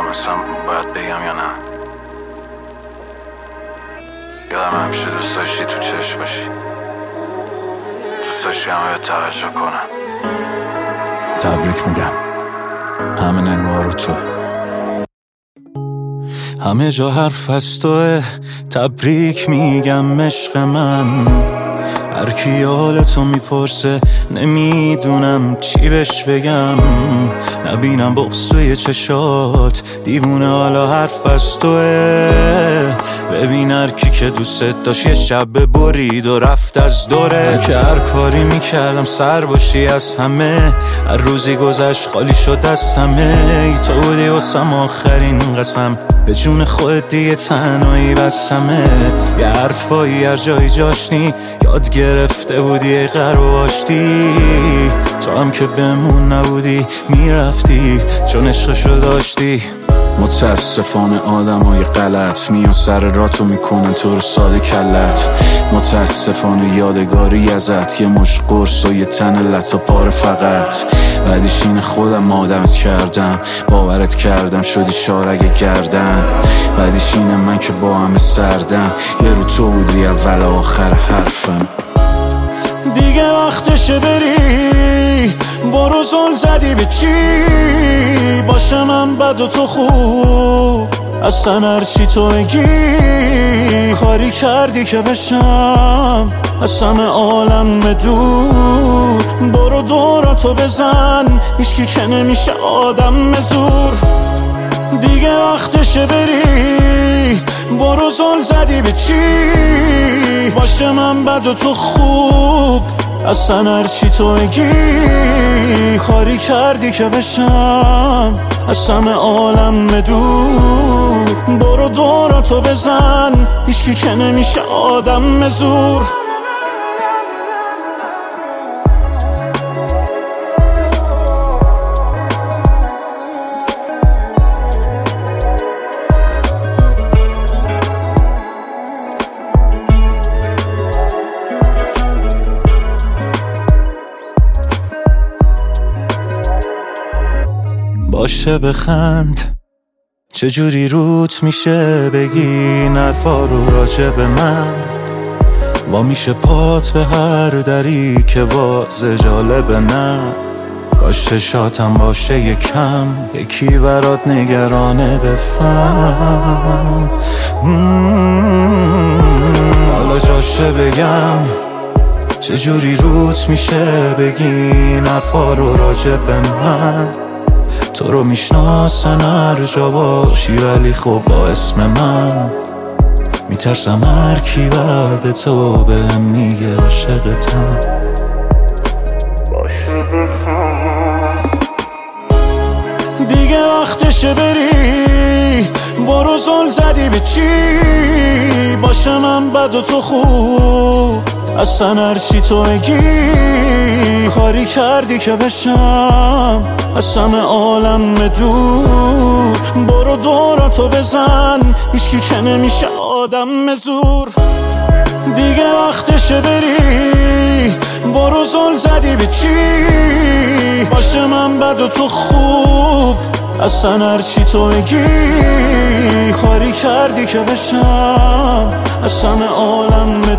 اصلا باید بگم یا نه؟ یادم همیشه دوست داشتی تو چشم باشی، دوست داشتی همه به توجه کنن. تبریک میگم، همه نگاه رو تو، همه جا حرف از توه. تبریک میگم عشق من، هر کی حالتو میپرسه نمیدونم چی بهش بگم. نبینم بغض توی چشات، دیوونه حالا حرف از توه. ببین هر کی که دوست داشت یه شب برید و رفت از دوره. که هر کاری میکردم سر باشی از همه، هر روزی گذشت خالی شد از همه. ای تو بودی واسم آخرین قسم، به جون خودت دیگه تنهایی بسمه. یه حرفایی هر جایی جاشنی یاد گرفته بودی ای غرب آشتی. تو هم که بمون نبودی میرفتی چون عشقشو داشتی. متاسفانه آدمای غلط میان سر راتو میکنن تو رو ساده کلت. متاسفانه یادگاری ازت یه مش قرص و یه تن لطا پاره فقط. بعدش اینه خودم آدمت کردم، باورت کردم شدی شارگ گردن. بعدش اینه من که با همه سردم، یه رو تو بودی اول آخر حرفم. دیگه وقتشه بری، برو زل زدی به چی؟ باشه من بد و تو خوب، اصلا هرچی تو بگی. کاری کردی که بشم از همه عالم دور. برو دوراتو بزن، هیچکی که نمیشه آدم زور. دیگه وقتشه بری، برو زل زدی به چی؟ باشه من بد و تو خوب، اصلا هرچی تو بگی. کاری کردی که بشم از همه عالم دور. برو دوراتو بزن، هیچکی که نمیشه آدم زور. باشه بخند، چجوری روت میشه بگی نرفا رو راجع به من. با میشه پات به هر دری که باز جالبه نه. کاش چشاتم باشه یکم، یکی برات نگرانه بفهم. حالا جاشه بگم، چجوری روت میشه بگی نرفا رو راجع به من. تو رو میشناسن هر جا باشی، ولی خب با اسم من میترسم هر کی بعد تو بهم میگه عاشقتم. دیگه وقتشه بری، برو زل زدی به چی؟ باشه من بد و تو خوب، اصلا هرچی تو بگی. کاری کردی که بشم از همه عالم دور. برو دوراتو بزن، هیچکی که نمیشه آدم زور. دیگه وقتشه بری، برو زل زدی به چی؟ باشه من بد و تو خوب، اصلا هرچی تو بگی. کاری کردی که بشم از همه عالم